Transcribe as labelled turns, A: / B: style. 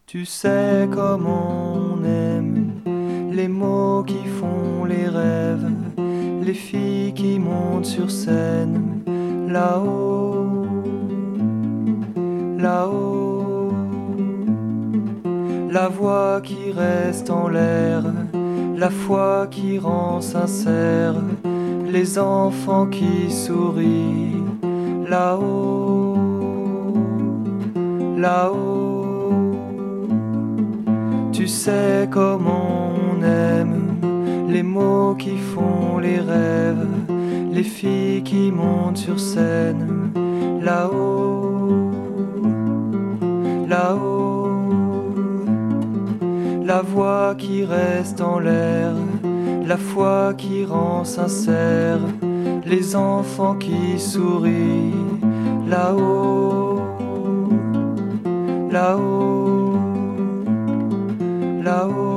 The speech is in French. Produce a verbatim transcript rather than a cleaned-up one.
A: Tu sais comment on aime les mots qui font les rêves, les filles qui montent sur scène, là-haut, là-haut, la voix qui reste en l'air, la foi qui rend sincère, les enfants qui sourient, là-haut, là-haut. Tu sais comment on aime les mots qui font les rêves, les filles qui montent sur scène, là-haut, là-haut, la voix qui reste en l'air, la foi qui rend sincère, les enfants qui sourient, là-haut, là-haut, là-haut.